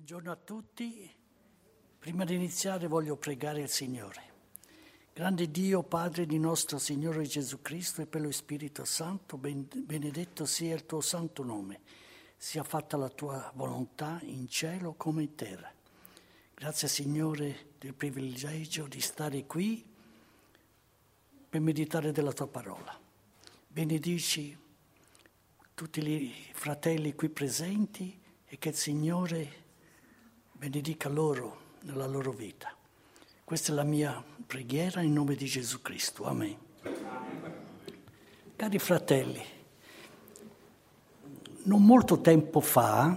Buongiorno a tutti. Prima di iniziare voglio pregare il Signore. Grande Dio, Padre di nostro Signore Gesù Cristo e per lo Spirito Santo, benedetto sia il tuo santo nome. Sia fatta la tua volontà in cielo come in terra. Grazie Signore del privilegio di stare qui per meditare della tua parola. Benedici tutti i fratelli qui presenti e che il Signore benedica loro nella loro vita. Questa è la mia preghiera in nome di Gesù Cristo. Amen. Cari fratelli, non molto tempo fa,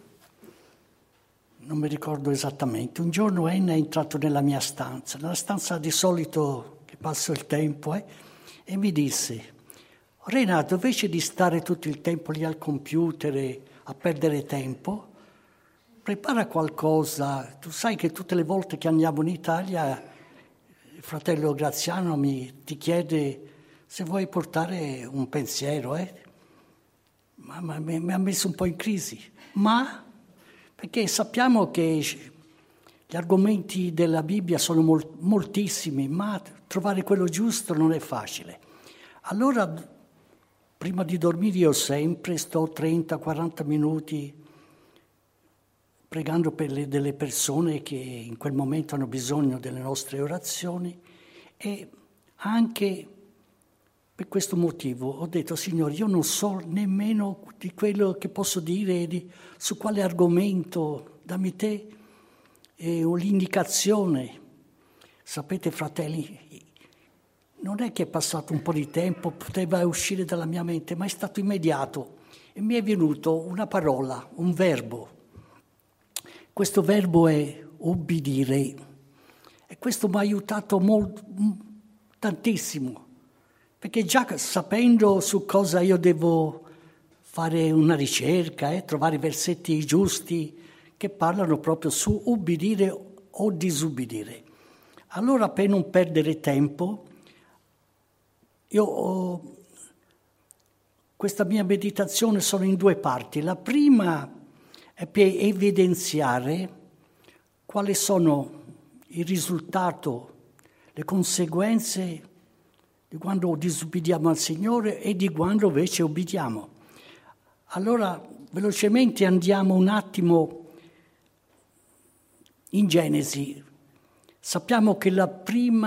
non mi ricordo esattamente, un giorno Enna è entrato nella mia stanza, nella stanza di solito che passo il tempo, e mi disse: Renato, invece di stare tutto il tempo lì al computer e a perdere tempo, prepara qualcosa. Tu sai che tutte le volte che andiamo in Italia il fratello Graziano ti chiede se vuoi portare un pensiero, Ma mi ha messo un po' in crisi. Ma perché sappiamo che gli argomenti della Bibbia sono moltissimi, ma trovare quello giusto non è facile. Allora, prima di dormire io sempre sto 30-40 minuti pregando per delle persone che in quel momento hanno bisogno delle nostre orazioni, e anche per questo motivo ho detto: Signore, io non so nemmeno di quello che posso dire, su quale argomento, dammi te l'indicazione. Sapete, fratelli, non è che è passato un po' di tempo, poteva uscire dalla mia mente, ma è stato immediato e mi è venuto una parola, un verbo. Questo verbo è ubbidire, e questo mi ha aiutato tantissimo, perché già sapendo su cosa io devo fare una ricerca, trovare i versetti giusti che parlano proprio su ubbidire o disubbidire. Allora, per non perdere tempo, questa mia meditazione sono in due parti. La prima è per evidenziare quali sono il risultato, le conseguenze di quando disubbidiamo al Signore e di quando invece ubbidiamo. Allora, velocemente andiamo un attimo in Genesi. Sappiamo che il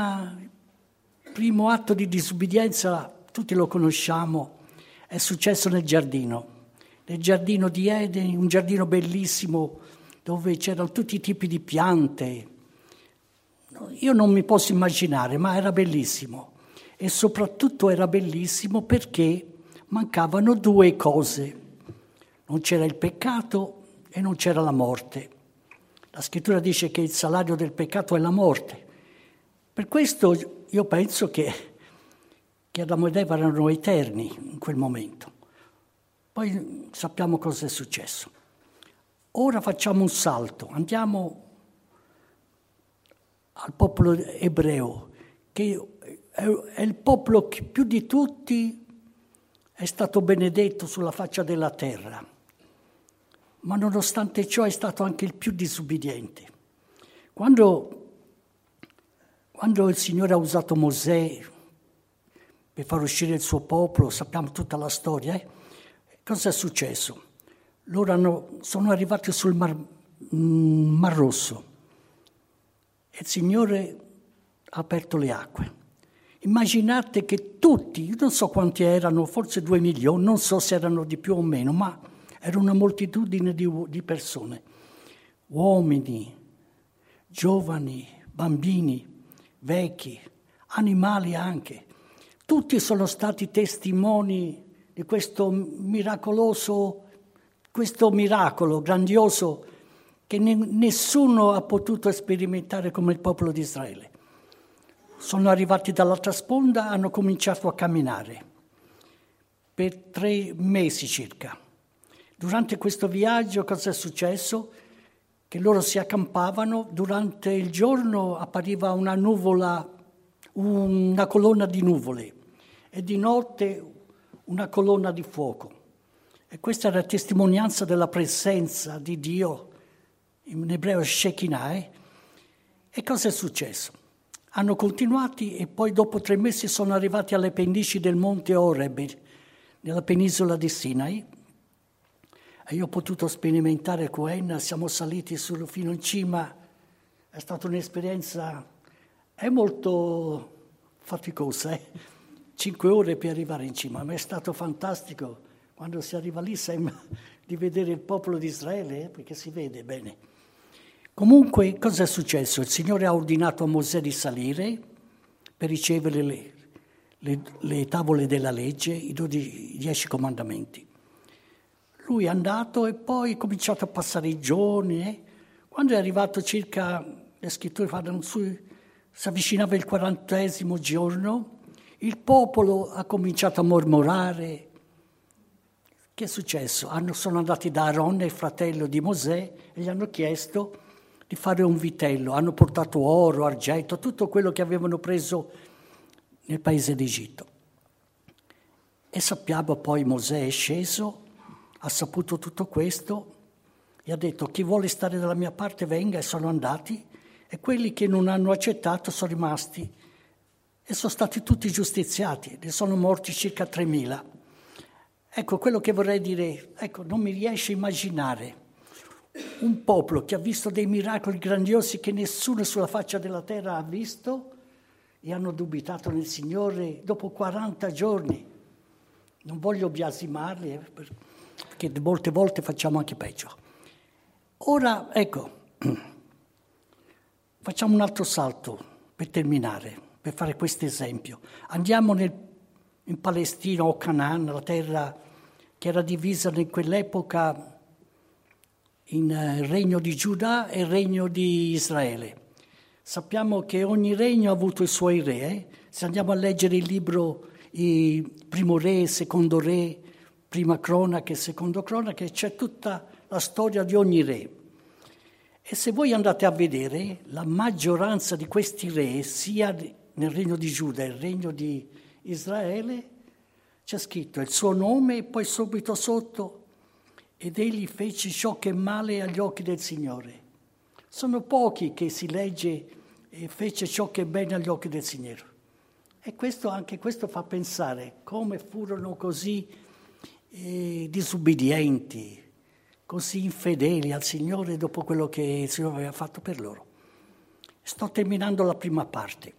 primo atto di disubbidienza, tutti lo conosciamo, è successo nel giardino di Eden, un giardino bellissimo dove c'erano tutti i tipi di piante. Io non mi posso immaginare, ma era bellissimo. E soprattutto era bellissimo perché mancavano due cose. Non c'era il peccato e non c'era la morte. La scrittura dice che il salario del peccato è la morte. Per questo io penso che Adamo ed Eva erano eterni in quel momento. Poi sappiamo cosa è successo. Ora facciamo un salto, andiamo al popolo ebreo, che è il popolo che più di tutti è stato benedetto sulla faccia della terra, ma nonostante ciò è stato anche il più disubbidiente. Quando il Signore ha usato Mosè per far uscire il suo popolo, sappiamo tutta la storia, cosa è successo? Loro sono arrivati sul Mar Rosso e il Signore ha aperto le acque. Immaginate che tutti, io non so quanti erano, forse 2 milioni, non so se erano di più o meno, ma era una moltitudine di persone, uomini, giovani, bambini, vecchi, animali anche. Tutti sono stati testimoni di questo miracolo grandioso che nessuno ha potuto sperimentare come il popolo di Israele. Sono arrivati dall'altra sponda, hanno cominciato a camminare per 3 mesi circa. Durante questo viaggio cosa è successo? Che loro si accampavano, durante il giorno appariva una colonna di nuvole e di notte una colonna di fuoco. E questa è la testimonianza della presenza di Dio in ebreo Shekinah. E cosa è successo? Hanno continuato e poi dopo 3 mesi sono arrivati alle pendici del monte Oreb, nella penisola di Sinai. E io ho potuto sperimentare Cohen, siamo saliti fino in cima, è stata un'esperienza, è molto faticosa, 5 ore per arrivare in cima, ma è stato fantastico. Quando si arriva lì sembra di vedere il popolo di Israele, perché si vede bene. Comunque, cosa è successo? Il Signore ha ordinato a Mosè di salire per ricevere le tavole della legge, i 10 comandamenti. Lui è andato e poi è cominciato a passare i giorni. Quando è arrivato circa, le scritture parlano si avvicinava il 40° giorno, il popolo ha cominciato a mormorare. Che è successo? Sono andati da Aaron, il fratello di Mosè, e gli hanno chiesto di fare un vitello. Hanno portato oro, argento, tutto quello che avevano preso nel paese d'Egitto. E sappiamo poi Mosè è sceso, ha saputo tutto questo e ha detto: chi vuole stare dalla mia parte venga, e sono andati, e quelli che non hanno accettato sono rimasti e sono stati tutti giustiziati, ne sono morti circa 3.000. Ecco, quello che vorrei dire, non mi riesce a immaginare un popolo che ha visto dei miracoli grandiosi che nessuno sulla faccia della terra ha visto e hanno dubitato nel Signore dopo 40 giorni. Non voglio biasimarli, perché molte volte facciamo anche peggio. Ora, facciamo un altro salto per terminare, per fare questo esempio. Andiamo in Palestina o Canaan, la terra che era divisa in quell'epoca in regno di Giuda e regno di Israele. Sappiamo che ogni regno ha avuto i suoi re. Se andiamo a leggere il libro Primo Re, Secondo Re, Prima Cronache, Secondo Cronache, c'è tutta la storia di ogni re. E se voi andate a vedere, la maggioranza di questi re, sia nel regno di Giuda e nel regno di Israele, c'è scritto il suo nome e poi subito sotto: ed egli fece ciò che è male agli occhi del Signore. Sono pochi che si legge e fece ciò che è bene agli occhi del Signore. E anche questo fa pensare come furono così disubbidienti, così infedeli al Signore dopo quello che il Signore aveva fatto per loro. Sto terminando la prima parte.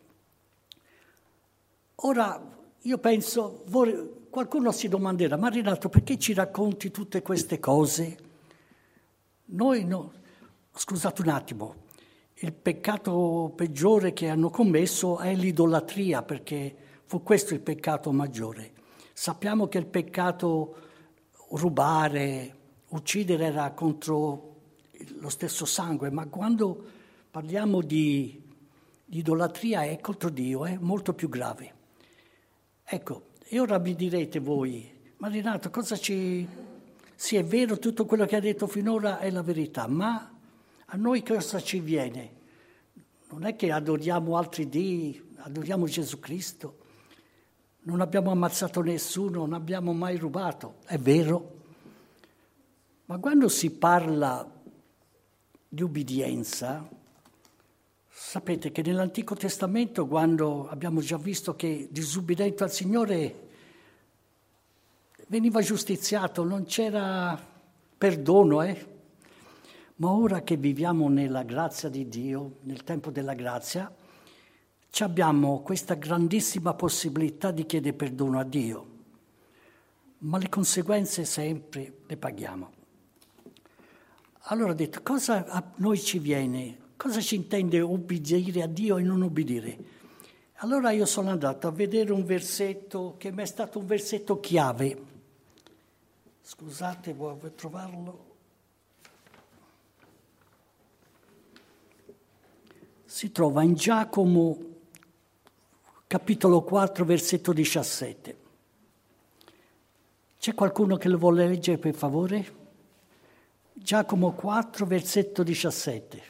Ora, io penso, qualcuno si domanderà: ma Renato, perché ci racconti tutte queste cose? Noi no. Scusate un attimo, il peccato peggiore che hanno commesso è l'idolatria, perché fu questo il peccato maggiore. Sappiamo che il peccato rubare, uccidere era contro lo stesso sangue, ma quando parliamo di idolatria è contro Dio, è molto più grave. E ora mi direte voi: ma Renato, sì, è vero, tutto quello che ha detto finora è la verità, ma a noi cosa ci viene? Non è che adoriamo altri dei, adoriamo Gesù Cristo, non abbiamo ammazzato nessuno, non abbiamo mai rubato, è vero. Ma quando si parla di ubbidienza, sapete che nell'Antico Testamento, quando abbiamo già visto che disubbidiente al Signore veniva giustiziato, non c'era perdono, Ma ora che viviamo nella grazia di Dio, nel tempo della grazia, abbiamo questa grandissima possibilità di chiedere perdono a Dio, ma le conseguenze sempre le paghiamo. Allora ho detto: cosa a noi ci viene? Cosa ci intende obbedire a Dio e non obbedire? Allora io sono andato a vedere un versetto che mi è stato un versetto chiave. Scusate, vuoi trovarlo? Si trova in Giacomo, capitolo 4, versetto 17. C'è qualcuno che lo vuole leggere, per favore? Giacomo 4, versetto 17.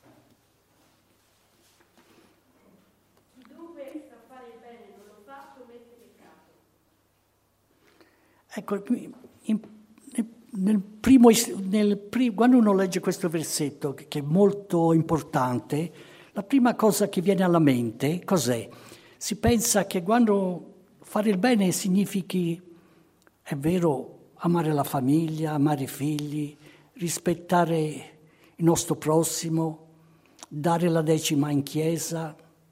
Chiunque sa fare il bene non lo fa, commette peccato. Ecco, quando uno legge questo versetto, che è molto importante, la prima cosa che viene alla mente, cos'è? Si pensa che quando fare il bene significhi, è vero, amare la famiglia, amare i figli, rispettare il nostro prossimo, dare la decima in chiesa,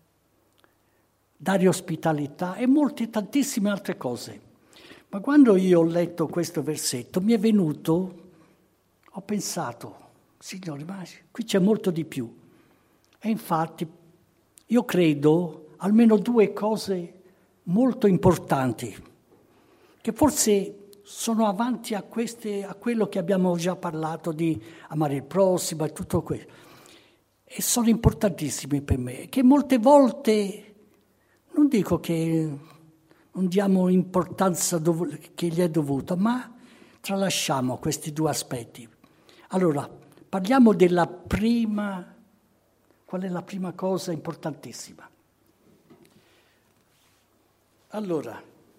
dare ospitalità e tantissime altre cose. Ma quando io ho letto questo versetto mi è venuto, ho pensato, Signore, ma qui c'è molto di più. E infatti io credo almeno due cose molto importanti, che forse sono avanti a quello che abbiamo già parlato di amare il prossimo e tutto questo. E sono importantissimi per me, che molte volte, non dico che non diamo importanza che gli è dovuta, ma tralasciamo questi due aspetti. Allora, parliamo della prima. Qual è la prima cosa importantissima? Allora,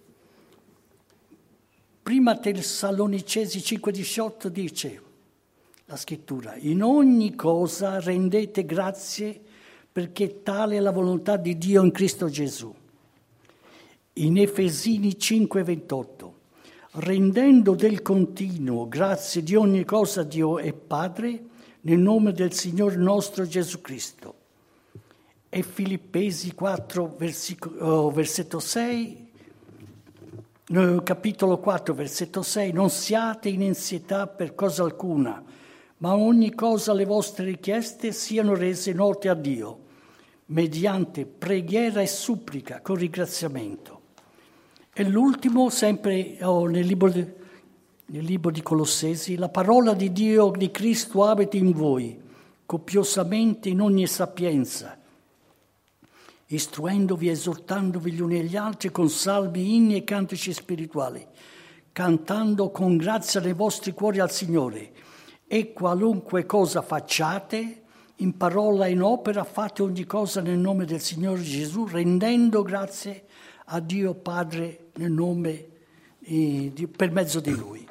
prima Tessalonicesi 5,18 dice la scrittura: in ogni cosa rendete grazie perché tale è la volontà di Dio in Cristo Gesù. In Efesini 5,28 rendendo del continuo grazie di ogni cosa a Dio e Padre nel nome del Signore nostro Gesù Cristo. E Filippesi 4, versetto 6, capitolo 4, versetto 6, non siate in ansietà per cosa alcuna, ma ogni cosa le vostre richieste siano rese note a Dio, mediante preghiera e supplica con ringraziamento. E l'ultimo, sempre nel libro di Colossesi, la parola di Dio di Cristo abiti in voi, copiosamente in ogni sapienza, istruendovi e esortandovi gli uni agli altri con salmi, inni e cantici spirituali, cantando con grazia nei vostri cuori al Signore. E qualunque cosa facciate, in parola e in opera, fate ogni cosa nel nome del Signore Gesù, rendendo grazie a Dio Padre nel nome per mezzo di Lui.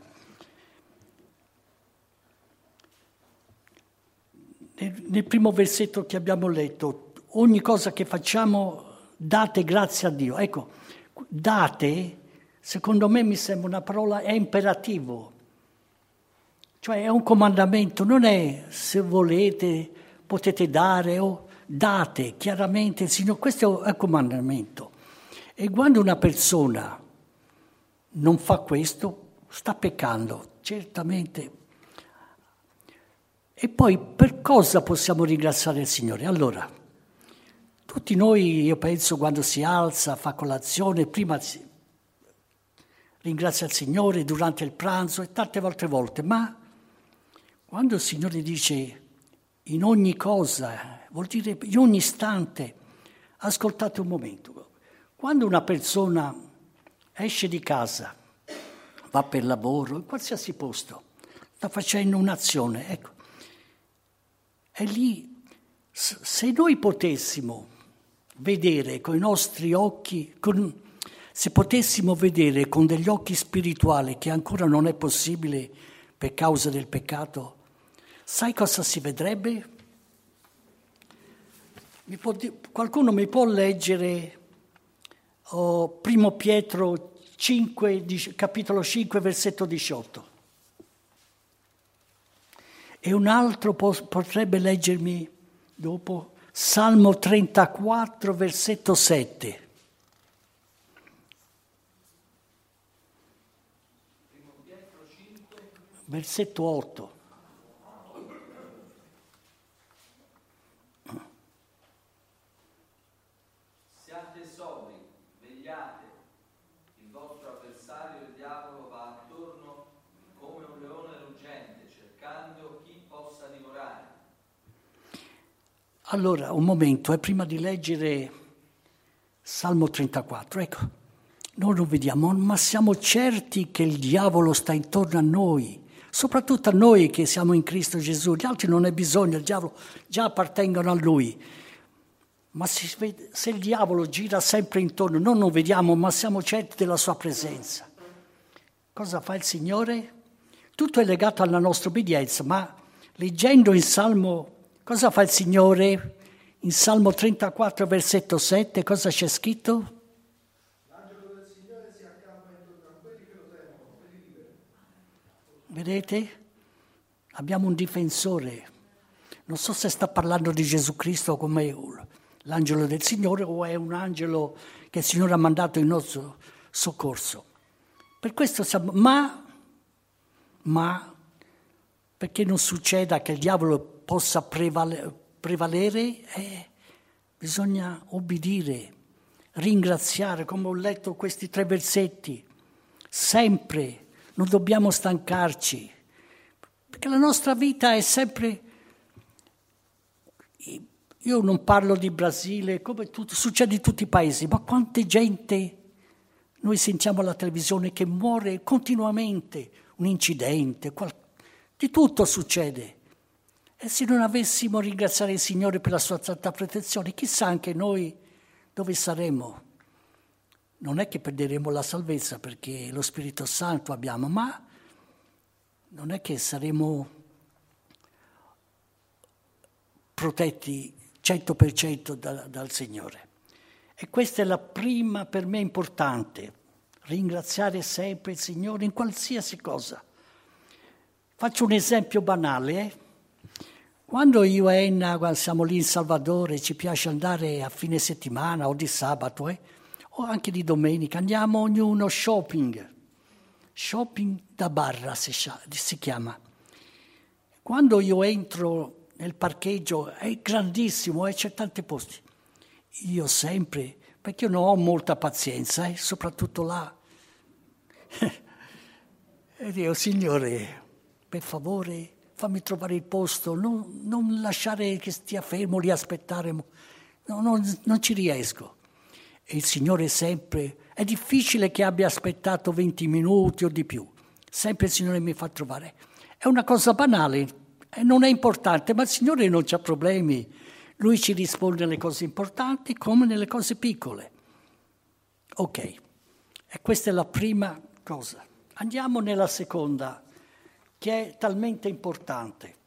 Nel primo versetto che abbiamo letto, ogni cosa che facciamo date grazie a Dio. Ecco, date, secondo me mi sembra una parola, è imperativo. Cioè è un comandamento, non è se volete, potete dare o date, chiaramente, Signore, questo è un comandamento. E quando una persona non fa questo, sta peccando, certamente. E poi per cosa possiamo ringraziare il Signore? Allora, tutti noi, io penso, quando si alza, fa colazione, prima ringrazia il Signore durante il pranzo e tante altre volte, ma quando il Signore dice in ogni cosa, vuol dire in ogni istante, ascoltate un momento. Quando una persona esce di casa, va per lavoro, in qualsiasi posto, sta facendo un'azione, ecco, è lì, se noi potessimo vedere con i nostri occhi, se potessimo vedere con degli occhi spirituali, che ancora non è possibile per causa del peccato, sai cosa si vedrebbe? Qualcuno mi può leggere Primo Pietro 5, capitolo 5, versetto 18. E un altro potrebbe leggermi dopo Salmo 34, versetto 7. Primo Pietro 5, versetto 8. Siate sobri, vegliate. Il vostro avversario, il diavolo, va attorno come un leone ruggente, cercando chi possa divorare. Allora, un momento, prima di leggere Salmo 34, ecco, noi lo vediamo, ma siamo certi che il diavolo sta intorno a noi, soprattutto a noi che siamo in Cristo Gesù. Gli altri non è bisogno, il diavolo già appartengono a Lui. Ma se il diavolo gira sempre intorno, noi non vediamo, ma siamo certi della sua presenza. Cosa fa il Signore? Tutto è legato alla nostra obbedienza, ma leggendo in Salmo, cosa fa il Signore? In Salmo 34, versetto 7, cosa c'è scritto? L'angelo del Signore si accampa intorno a quelli che lo temono, quelli liberi. Vedete? Abbiamo un difensore. Non so se sta parlando di Gesù Cristo come l'angelo del Signore o è un angelo che il Signore ha mandato in nostro soccorso. Per questo siamo, ma perché non succeda che il diavolo possa prevalere, bisogna obbedire, ringraziare, come ho letto questi 3 versetti, sempre, non dobbiamo stancarci, perché la nostra vita è sempre, io non parlo di Brasile, come succede in tutti i paesi, ma quante gente noi sentiamo alla televisione che muore continuamente, un incidente, di tutto succede. E se non avessimo ringraziare il Signore per la sua santa protezione, chissà anche noi dove saremmo. Non è che perderemo la salvezza perché lo Spirito Santo abbiamo, ma non è che saremo protetti 100% dal Signore. E questa è la prima per me importante, ringraziare sempre il Signore in qualsiasi cosa. Faccio un esempio banale. Quando io e Enna, quando siamo lì in Salvadore, ci piace andare a fine settimana o di sabato, o anche di domenica, andiamo ognuno shopping da barra si chiama. Quando io entro nel parcheggio è grandissimo e c'è tanti posti. Io sempre, perché io non ho molta pazienza, soprattutto là. E dico, Signore, per favore, fammi trovare il posto, non lasciare che stia fermo lì a aspettare. Non ci riesco. E il Signore sempre, è difficile che abbia aspettato 20 minuti o di più. Sempre il Signore mi fa trovare. È una cosa banale, non è importante, ma il Signore non c'ha problemi. Lui ci risponde alle cose importanti come nelle cose piccole. Ok, e questa è la prima cosa. Andiamo nella seconda, che è talmente importante.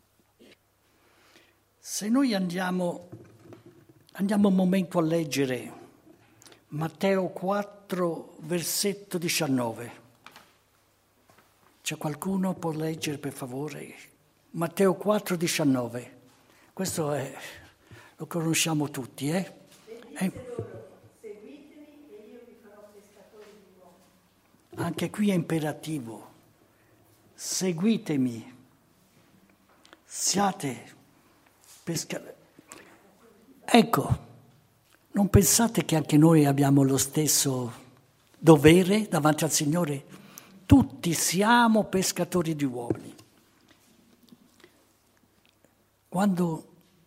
Se noi andiamo un momento a leggere Matteo 4, versetto 19. C'è qualcuno può leggere per favore? Matteo 4, 19. Questo lo conosciamo tutti, E disse loro, seguitemi e io vi farò pescatori di uomini. Anche qui è imperativo. Seguitemi, siate pescatori. Ecco, non pensate che anche noi abbiamo lo stesso dovere davanti al Signore? Tutti siamo pescatori di uomini. Quando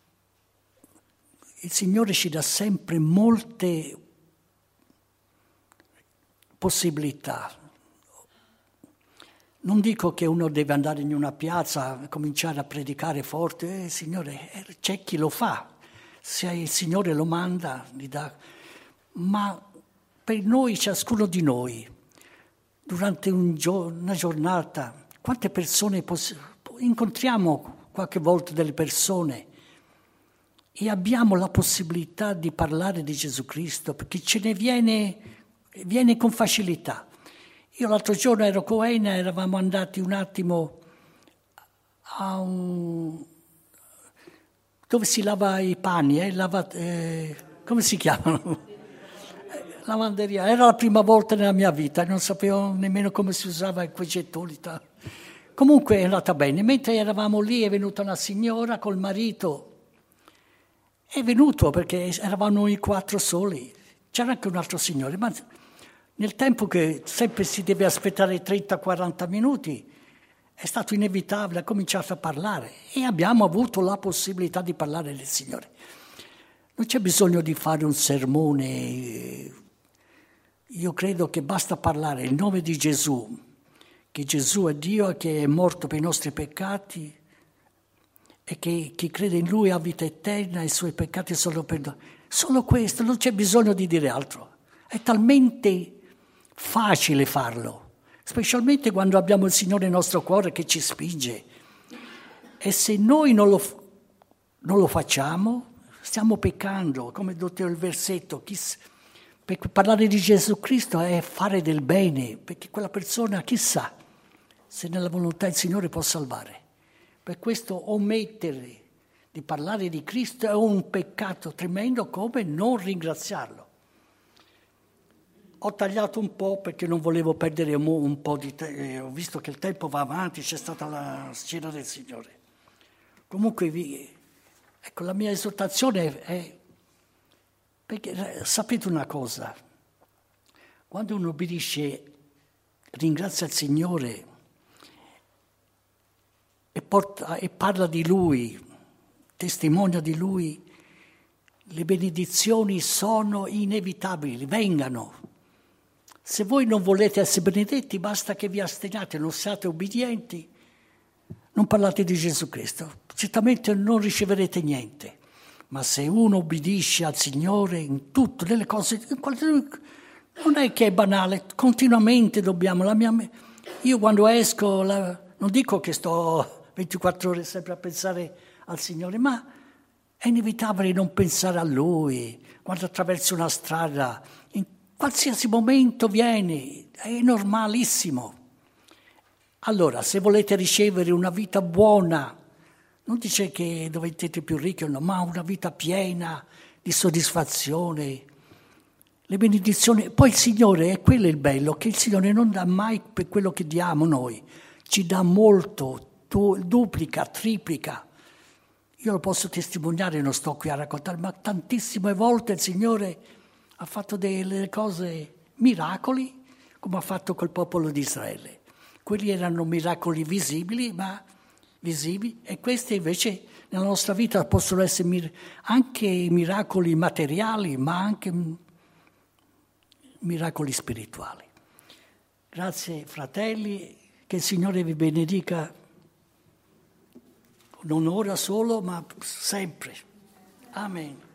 il Signore ci dà sempre molte possibilità. Non dico che uno deve andare in una piazza e cominciare a predicare forte, Signore, c'è chi lo fa, se il Signore lo manda, gli dà. Ma per noi, ciascuno di noi, durante una giornata, quante persone incontriamo qualche volta delle persone e abbiamo la possibilità di parlare di Gesù Cristo perché ce ne viene con facilità. Io l'altro giorno ero con Eina, eravamo andati un attimo dove si lava i panni, come si chiamano? Lavanderia. Era la prima volta nella mia vita, non sapevo nemmeno come si usava quei gettoni. Comunque è andata bene. Mentre eravamo lì è venuta una signora col marito. È venuto perché eravamo noi 4 soli. C'era anche un altro signore, ma nel tempo che sempre si deve aspettare 30-40 minuti è stato inevitabile, ha cominciato a parlare e abbiamo avuto la possibilità di parlare del Signore. Non c'è bisogno di fare un sermone, io credo che basta parlare il nome di Gesù, che Gesù è Dio e che è morto per i nostri peccati e che chi crede in Lui ha vita eterna e i suoi peccati sono perdonati. Solo questo, non c'è bisogno di dire altro. È talmente facile farlo, specialmente quando abbiamo il Signore nel nostro cuore che ci spinge. E se noi non lo facciamo, stiamo peccando, come detto il versetto. Per parlare di Gesù Cristo è fare del bene, perché quella persona, chissà, se nella volontà del Signore può salvare. Per questo omettere di parlare di Cristo è un peccato tremendo, come non ringraziarlo. Ho tagliato un po' perché non volevo perdere un po' di tempo, ho visto che il tempo va avanti, c'è stata la cena del Signore. Comunque, ecco, la mia esortazione è, perché sapete una cosa, quando uno obbedisce, ringrazia il Signore e parla di Lui, testimonia di Lui, le benedizioni sono inevitabili, vengano. Se voi non volete essere benedetti, basta che vi asteniate, non siate ubbidienti, non parlate di Gesù Cristo. Certamente non riceverete niente. Ma se uno ubbidisce al Signore in tutto, nelle cose, non è che è banale, continuamente dobbiamo. Io quando esco, non dico che sto 24 ore sempre a pensare al Signore, ma è inevitabile non pensare a Lui. Quando attraverso una strada, in qualsiasi momento viene, è normalissimo. Allora, se volete ricevere una vita buona, non dice che diventate più ricchi o no, ma una vita piena di soddisfazione, le benedizioni. Poi il Signore, è quello il bello, che il Signore non dà mai per quello che diamo noi, ci dà molto, duplica, triplica. Io lo posso testimoniare, non sto qui a raccontare, ma tantissime volte il Signore ha fatto delle cose, miracoli, come ha fatto col popolo di Israele. Quelli erano miracoli visibili, e questi invece nella nostra vita possono essere anche miracoli materiali, ma anche miracoli spirituali. Grazie fratelli, che il Signore vi benedica, non ora solo, ma sempre. Amen.